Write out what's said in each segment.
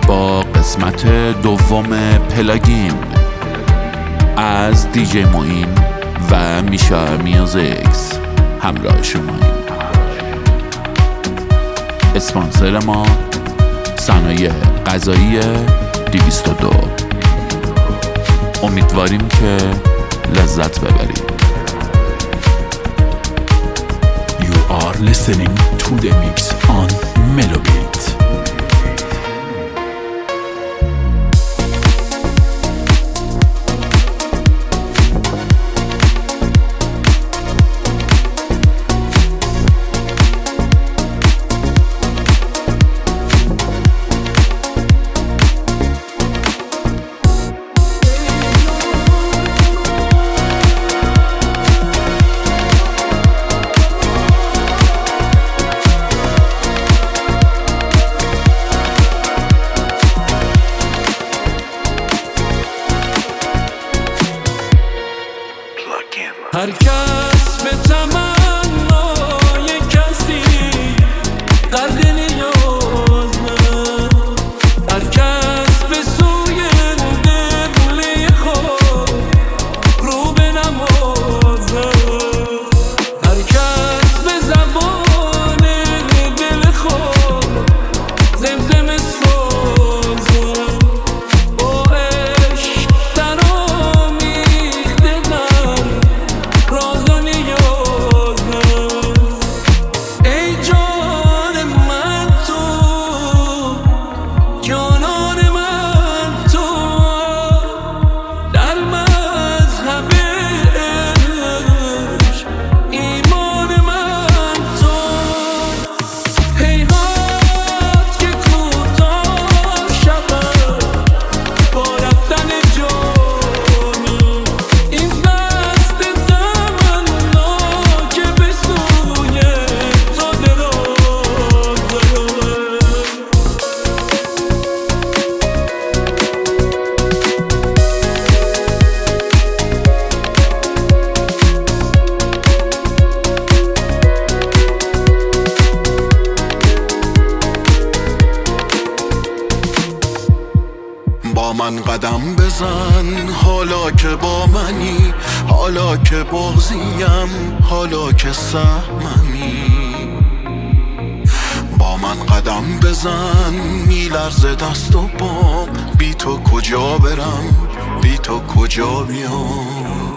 با قسمت دوم پلاگین از دیجی معین و میشا میوزیکس همراه شماییم. اسپانسر ما صنایع غذایی 202. امیدواریم که لذت ببرید. You are listening to the mix on Melobit. هر کس به تمنای کسی قدر نیاز نه، هر کس به سوی دل خود رو به نمازه، هر کس به زبان دل خود زمزمه سازه، با عشق در آمیخته در راز و نیاز ای جان من تو، جانان من تو، در مذهب عشق ایمان من تو. هیهات که کوتاه شود با رفتن جانی، این دست تمنا که به سوی تو درازه. با من قدم بزن حالا که با منی، حالا که بغضیم، حالا که سهممی. با من قدم بزن میلرزه دست و پام، بی تو کجا برم، بی تو کجا بیام.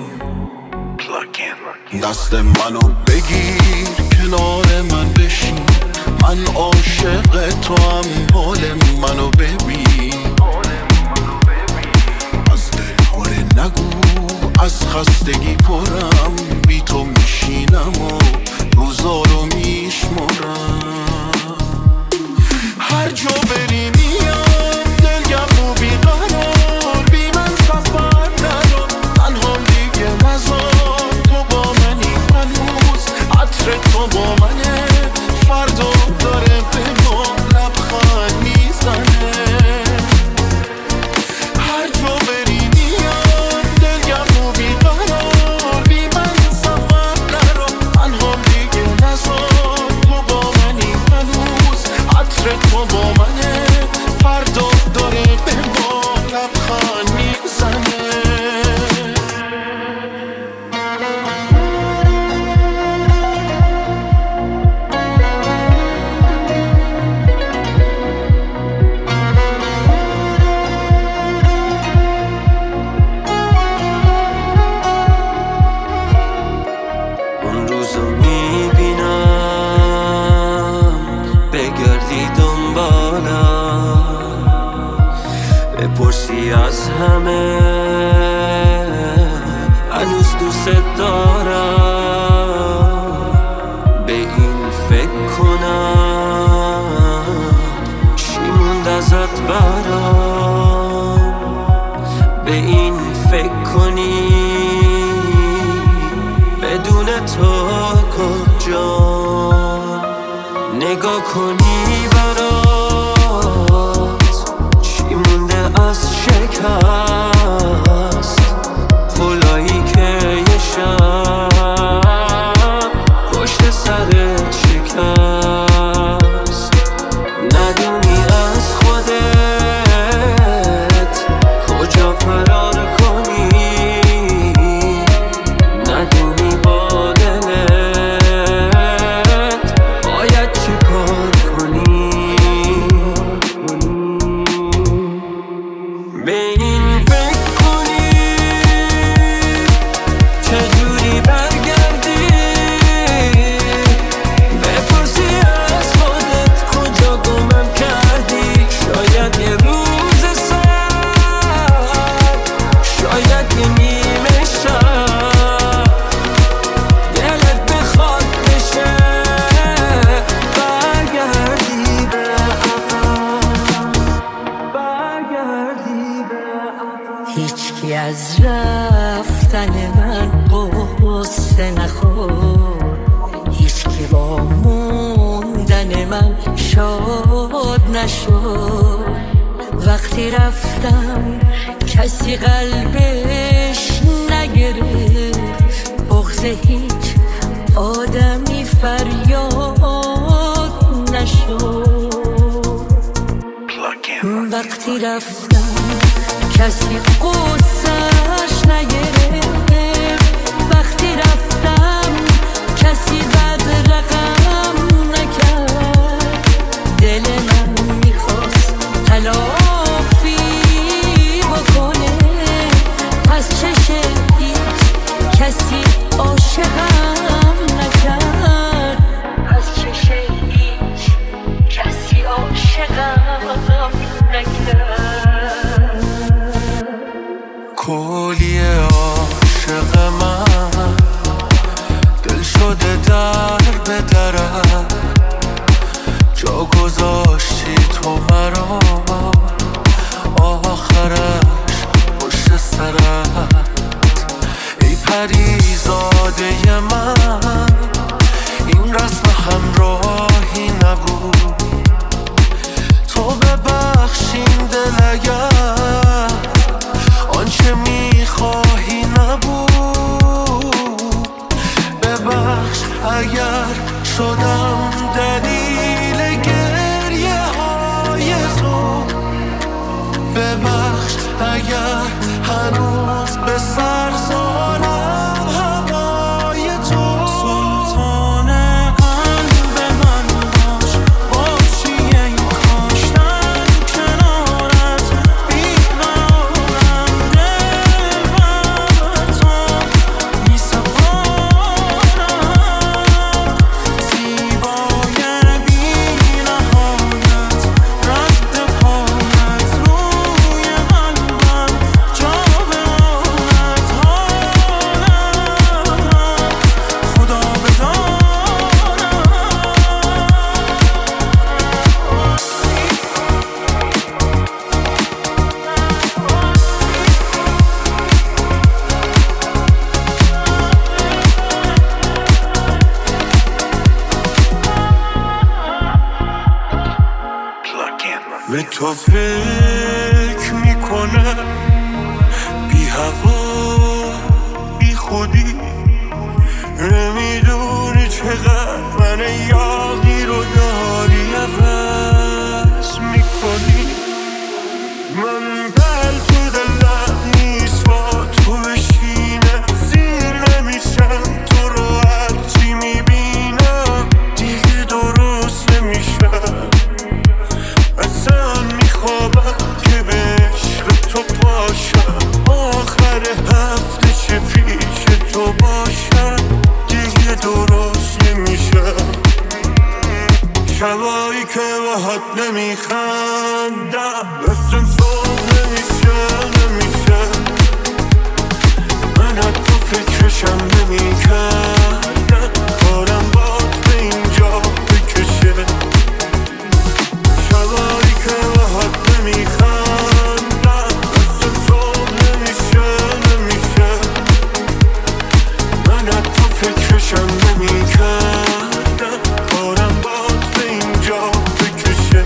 دست منو بگیر کنار من بشین، من عاشق تو هم، حال منو ببین. از دل پر نگو از خستگی پرم، بی تو میشینم و روزا رو میشمرم. هر جا بری میام دلگم و بیقرار، بی من سفر نرو تنهام دیگه مزار. تو با منی هنوز عطر تو با منه، فردا داره به ما لبخند میزنه. هر جا بری میام دلگم و بیقرار، بی من سفر نرو تنهام دیگه نزار. تو با منی هنوز عطر تو با منه، فردا داره به ما لبخند میزنه. اون روزو میبینم بگردی دنبالم، بپرسی از همه هنوز دوست دارم. به این فکر کنم چی موند ازت برام، به این فکر کنی بدون تو کجا. نگاه کنی برات چی مونده از شکر، از رفتن من قصه نخور، هیچکی با موندن من شاد نشد. وقتی رفتم کسی قلبش نگرفت، بغض هیچ آدمی فریاد نشد. وقتی رفتم کسی قصه‌اش نگرفت، وقتی رفتم کسی بد رقم نکرد. دل من میخواست تلافی بکنه، پس چشه هیچ کسی عاشقم نکرد. پس چشه هیچ کسی عاشقم نکرد. کلی عاشق من دل شده در به درم، جا گذاشتی تو مرا آخرش پشت سرت. ای پریزاده من این رسم همراهی نبود، تو ببخشین دل اگر آنچه میخواهی نبود. ببخش اگر شدم دلیل گریه های تو، ببخش اگر هنوز به سر زارم هوای تو. سلطان قلب من باش، باشی ای کاشتن کنارت بیقرارم. دل بر تو می سپارم، زیبای بی نهایت رد پایت روی قلبم جا بماند. حالم خدا بداند. به تو فکر میکنه بی هوا بی خودی، نمیدونی چقدر من یاغی رو داری عوض میکنی. من دل تو دلم نیست با تو بشینه، سیر نمیشم تو رو هرچی میبینم دیگه درست نمیشم. اصلا میخوابم که به عشق تو باشم، آخر هفته چه پیش تو باشم دیگه درست نمیشم. شبایی که باهات نمیخندم مثل صبح نمیشه. من از تو فکرشم نمیکردم، کارم باد به اینجا بکشه. شبایی که باهات نمیخندم مثل صبح نمیشه. من از تو فکرشم نمیکردم، کارم باد به اینجا بکشه.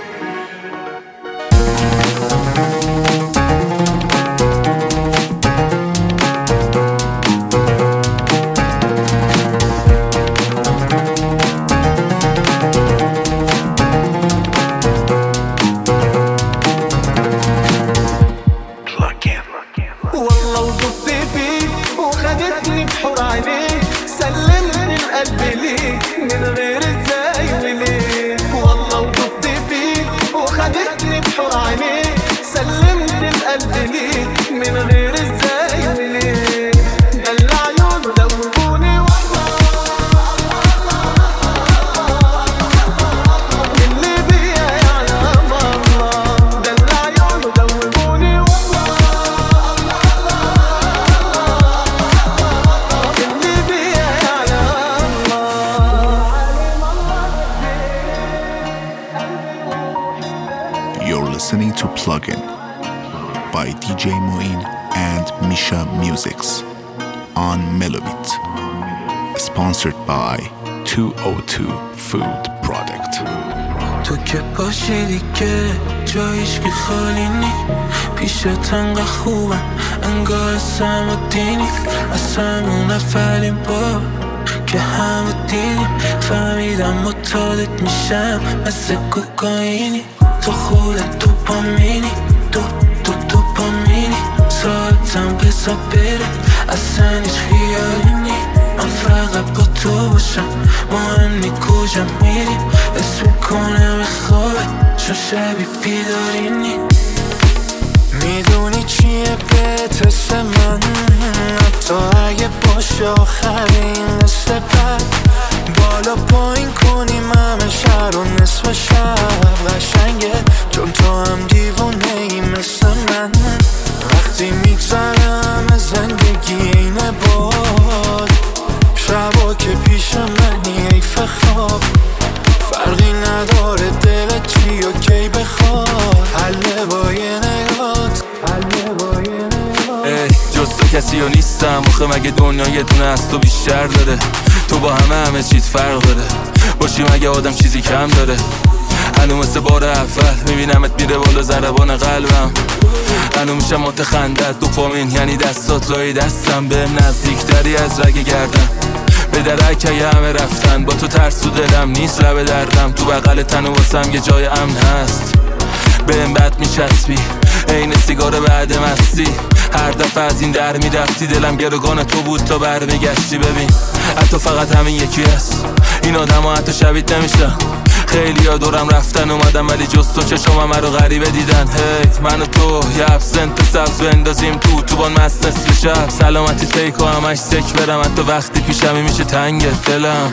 والله وضبت فيك وخدتني بحور عينيك، سلمتني القلب ليك من غير ازاي وليه. والله وضبت فيك وخدتني بحور عينيك، سلمت القلب ليك من غير ازاي وليه. دل عيونه دوبوني والله، اللي بيا يعلم الله. دل عيونه دوبوني والله، اللي بيا يعلم الله. You're listening to Plugin by DJ Moeen and Misha Musics on Melobit. Sponsored by 202 Food Product. تو که باشی دیگه جایش که خالی نی پیشت انگاه خوبم انگاه اسم و دینی از همون اولین بار که همه دیدیم فهمیدم متعادت میشم مثل کوکائینی تو خودت دوپامینی دوپامینی سالتم بزا بره اصلا هیچ خیالی نی من فقط با تو باشم مهم نی کجا میریم اسم میکنم خوابه چون شبی بیدارینی میدونی چیه بهترس من حتی اگه باشه آخرین قصه بد بالا پایین کنیم همه شهر و نصف شب قشنگه چون تو هم دیوونه ای مثل من وقتی میگذره همه زندگی اینه باد شبا که پیش منی حیف خواب فرقی نداره دلت چی و کی بخواد حله با یه نگات ای جز تو کسی ها نیستم آخه مگه دنیا یه دونه از تو بیشتر داره تو با همه چیز فرق داره باشی مگه آدم چیزی کم داره هنو مثل بار اول میبینمت میره بالا ضربان قلبم هنو میشم متخندت دوپامین یعنی دستات لای دستم بهم نزدیکتری از رگ گردم به درک همه رفتن با تو ترس تو دلم نیست لب دردم تو بغل تن و واسم یه جای امن هست بهم بد میچسبی عین سیگار بعد مستی هر دفعه از این در میرفتی دلم گروگان تو بود تا برمیگشتی ببین حتی فقط همین یکی هست این آدم ها حتی شبیت نمیشن خیلی ها دورم رفتن اومدم ولی جز تو چشم همه رو غریبه دیدن هی من و تو یه ابسنت سبز بندازیم تو بان مست نصف شب سلامتی فیک و همش سک برم حتی وقتی پیشمی میشه تنگت دلم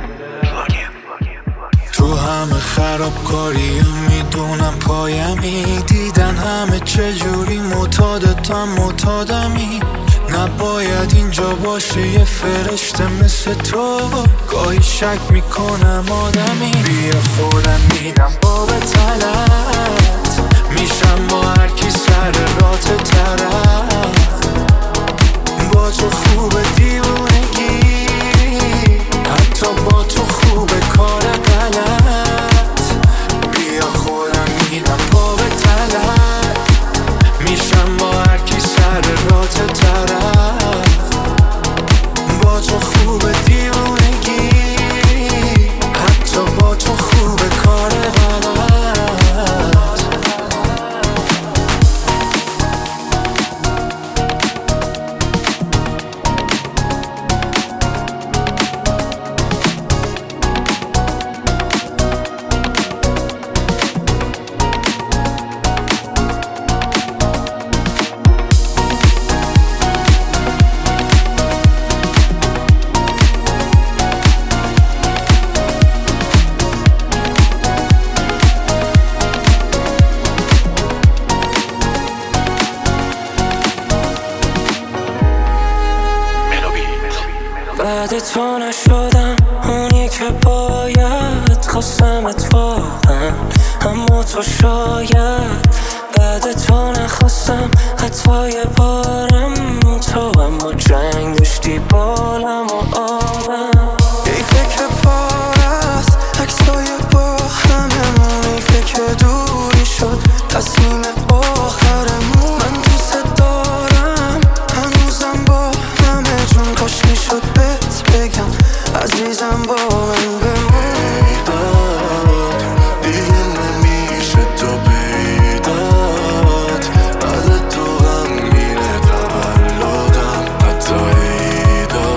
تو همه خرابکاری میدونم پایمی دیدن همه چجوری معتادمی نباید اینجا باشه یه فرشته مثل تو گاهی شک میکنم آدمی بیا خودم میرم باب تلت میشم با هر کی سر رات طرف با تو خوبه دیوونگی حتی با تو خوبه کار غلط بیا خودم میرم باب تلت میشم با هر کی سر رات طرف با تو خوبه دیوونگی حتی با تو خوبه کار غلط بعد تو نشدم اونی که باید خواستم اتفاقا اما تو شاید بعد تو نخواستم حتی یه بارم تو اما جنگ داشتی بالم و آدم حیفه که پارست عکسای با هممون حیفه که دوری شد تصمیم آخرمون من دوست دارم هنوزم با همه جون کاش میشد بهت بگم عزیزم با من بمون دیگه نمیشه تو پیدات بعد تو هم میره تولدم حتی عیدا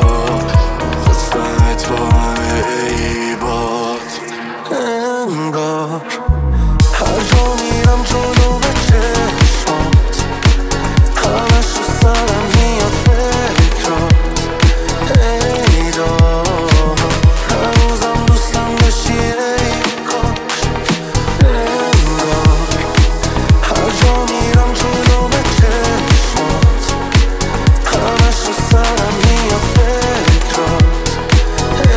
خواستمت با همه عیبات انگار هر جا میرم جلو به چشمات همش رو سرم میاد فکرات ایدا هنوزم دوستم داشتی ای کاش انگار هر جا میرم جلو به چشمات همش رو سرم میاد فکرات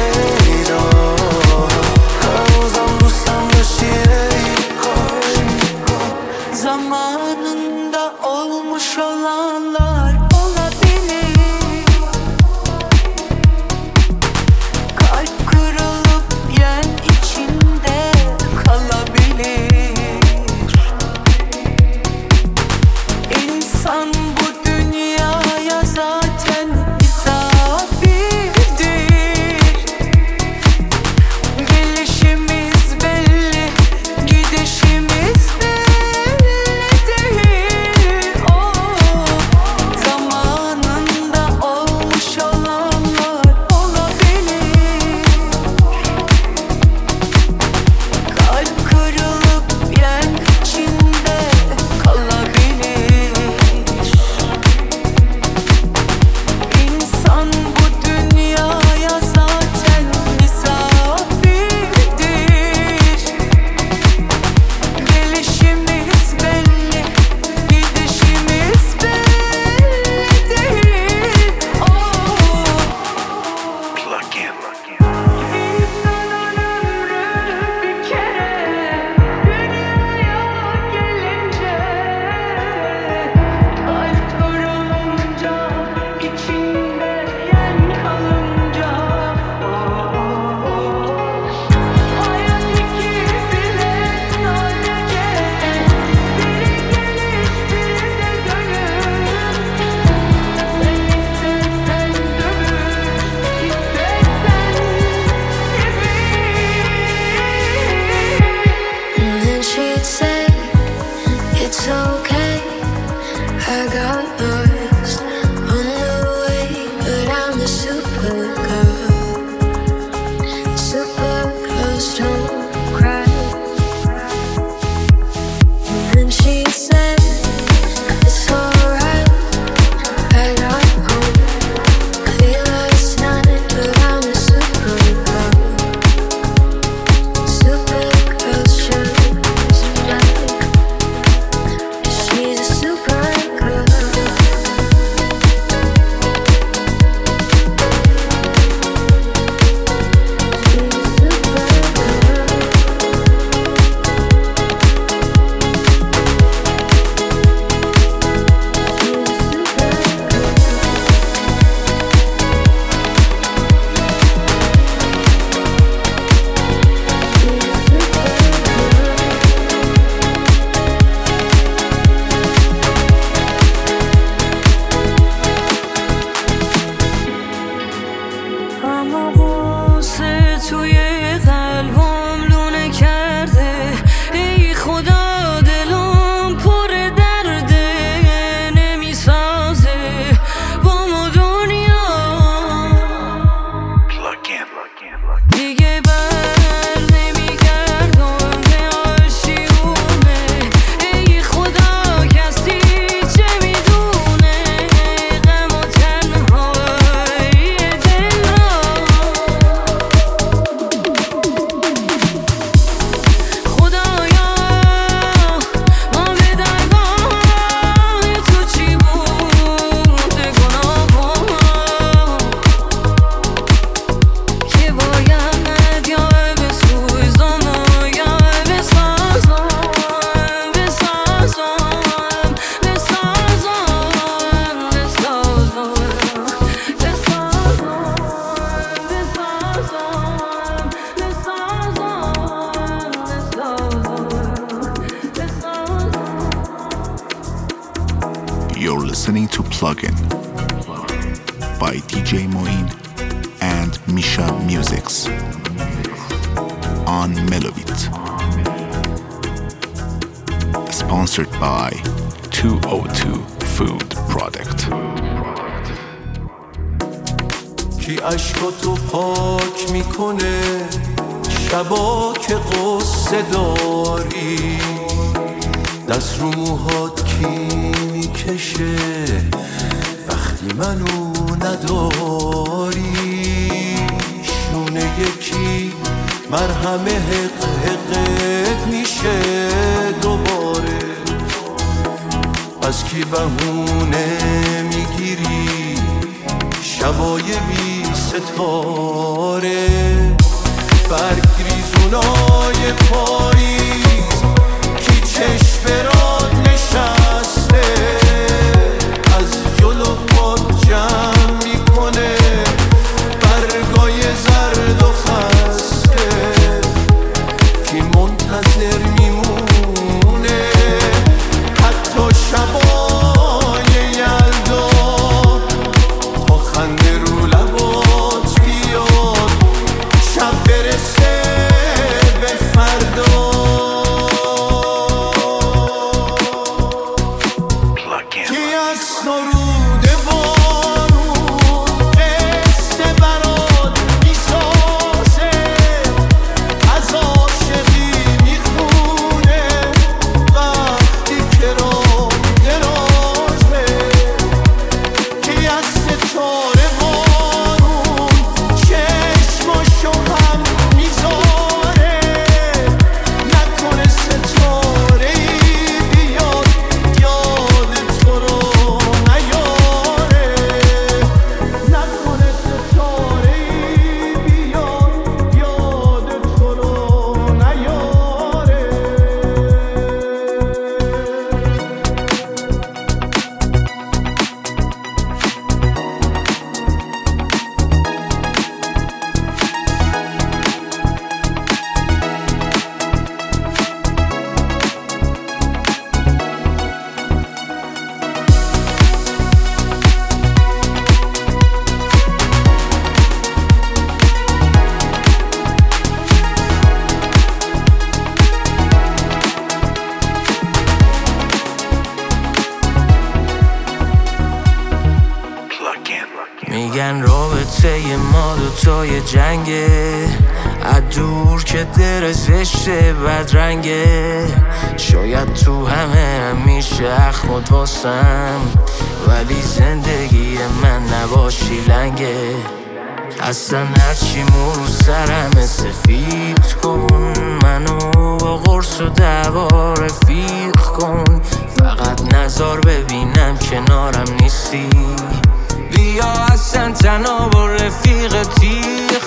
ایدا هنوزم دوستم داشتی ای کاش You're listening to Plugin by DJ Moin and Misha Musics on Melobit. Sponsored by 202 Food Product. کی عشقاتو پاک میکنه شبا که قصه داری دست رو موهات کی میکشه وقتی منو نداری شونه یکی مرهمه حق حقت میشه دوباره از کی بهونه میگیری شبای بی ستاره برگ ریزونای پاییز کی چشم برات نشسته از جلو پات جمع میکنه برگای زرد و خسته کی منتظر میمونه حتی شبای یلدا تا خنده رو لبات بیاد شب برسه به فردا کی از سرود بارون قصه برات میسازه از عاشقی میخونه وقتی که راه درازه کی از ستاره بارون چشماشو هم میذاره نکنه ستاره ای بیاد یاد تو رو نیاره نکنه ستاره ای بیاد یاد تو رو نیاره میگن رابطه ما دوتای جنگه از دور که در زشته بدرنگه شاید تو همیشه اخمود واسم ولی زندگی من نباشی لنگه اصلا هرچی مو سرم سفید کن منو با قرص و دوا رفیق کن فقط نظر ببینم کنارم نیستی بیا اصلا تنها با رفیق تیغ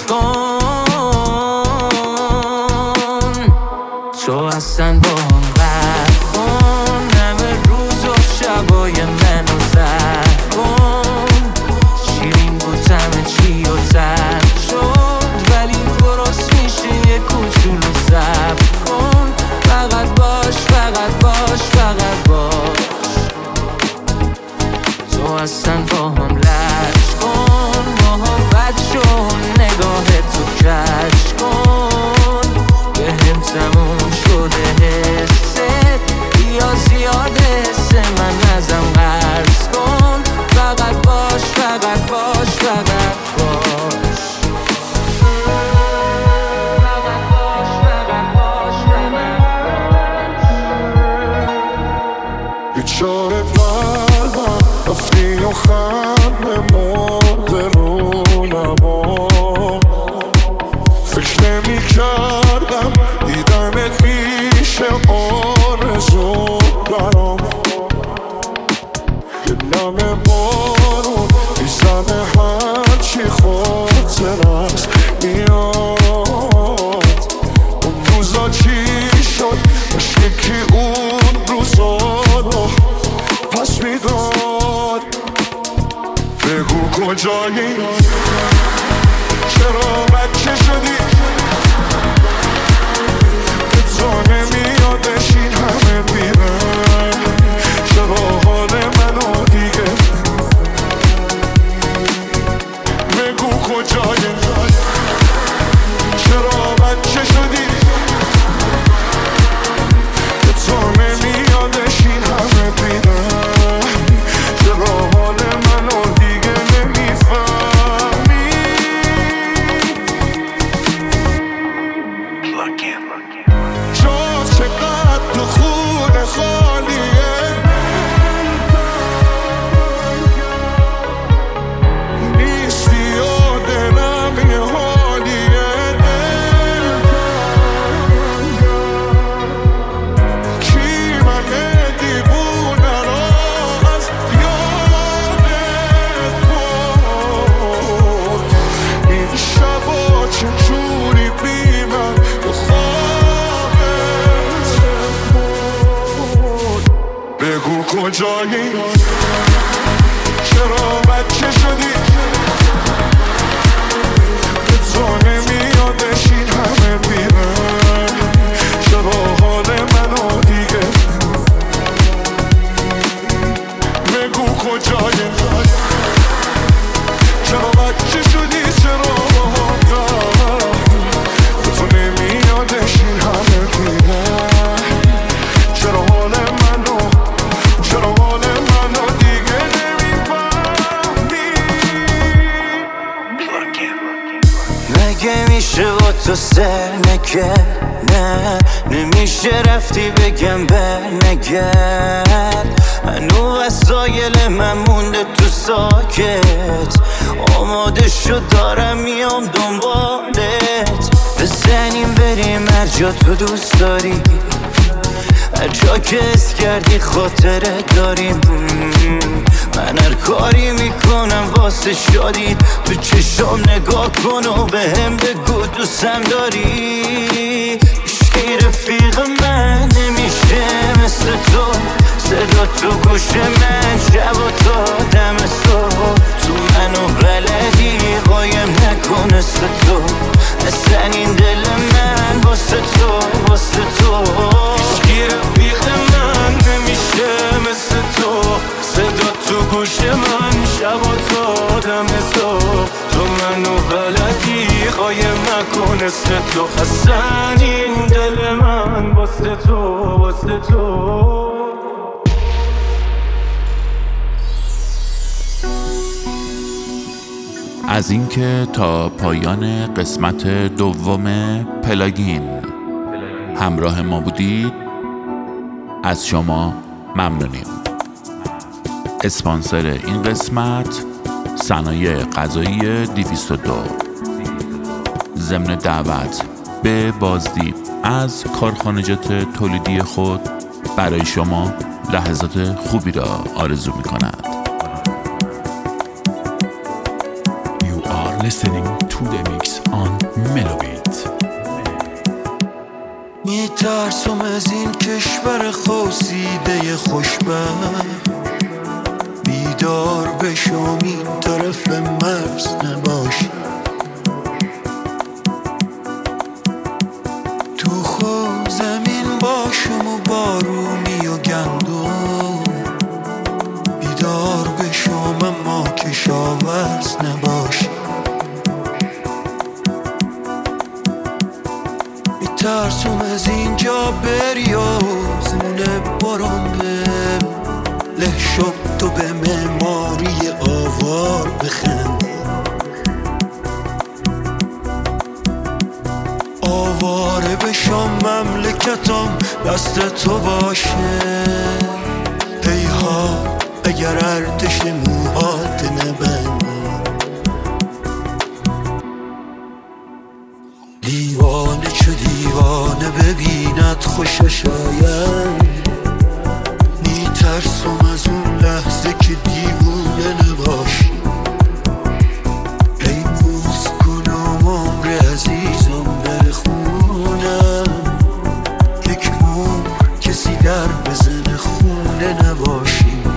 کن تو اصلا با هم قرد کن همه روز و شبای منو زد کن شیرین بود همه چی و تر شد ولی درست میشه یه کوچولو صبر کن فقط باش فقط باش فقط باش تو اصلا با هم لش کن محبت شون نگاه تو کش کن به هم تموم شده حست بیا زیاد حس من ازم قرض کن فقط باش فقط باش فقط باش فقط باش فقط باش بیچاره قلبم رفتی و خنده مرده رو نبام فکر نمی کردم دیدمت میشه آرزو برام یه نم بارون میزنه هرچی خاطرت میاد اون روزا چی شد عشقی که اون روزا رو پس میداد بگو کجایی چرا بچه شدی به تو نمیادش این همه بیرن چرا حال منو دیگه کجایی چرا بچه شدی به تو نمیادش این همه بیره چرا حال منو دیگه بگو کجایی چرا بچه شدی چرا به تو نمیادش این همه بیره چرا حال منو دیگه نمیفهمی مگه میشه با تو سر نه نمیشه رفتی بگم برنگرد هنو وسایل من مونده تو ساکت آماده شد دارم میام دنبالت بزنیم بریم هر جا تو دوست داری هر جا که حس کردی خاطره داریم من هر کاری میکنم واسه شادی تو چشام نگاه کن و بهم بگو دوستم داری عشقی رفیق من نمیشه مثل تو صدا تو گوش من شب و تا دم صبح تو منو بلدی قایم نکن مثل تو اصلا این دل من واسه تو عشقی رفیق من نمیشه مثل تو صدا تو گوش من شب و تا دم صبح تو منو بلدی قایم نکن مثل تو اصلا این دل من واسه تو از اینکه تا پایان قسمت دوم پلاگین همراه ما بودید از شما ممنونیم. اسپانسر این قسمت صنایع غذایی 202 ضمن دعوت به بازدید از کارخانجات تولیدی خود برای شما لحظات خوبی را آرزو می کند. Listening to the mix on Melobit. میترسم از این کشور خواسیده خوشبخت بیدار بشم این طرف مرز نباشی تو خود زمین باشم و بارونی و گندم بیدار بشم اما کشاورز نباشی ترسم از اینجا بری و خونه برنده له شد تو به معماری آوار بخندی آواره بشم مملکتم دست تو باشه ای ها اگر ارتش موهات نبندی دیوانه چو دیوانه ببیند خوشش آید میترسم از اون لحظه که دیوونه نباشی ای بوس کنم عمر عزیزم در خونم یک عمر کسی در بزن خونه نباشی